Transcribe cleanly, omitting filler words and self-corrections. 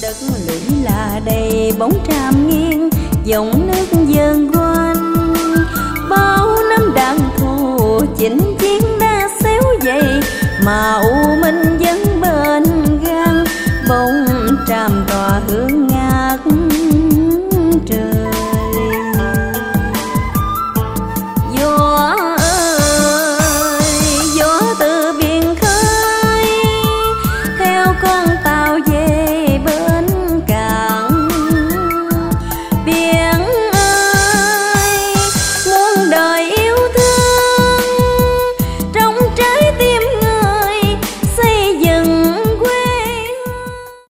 đất lũy là đầy bóng tràm nghiêng, dòng nước dần quanh. Bao năm đàn thù chinh chiến đã xéo dày mà u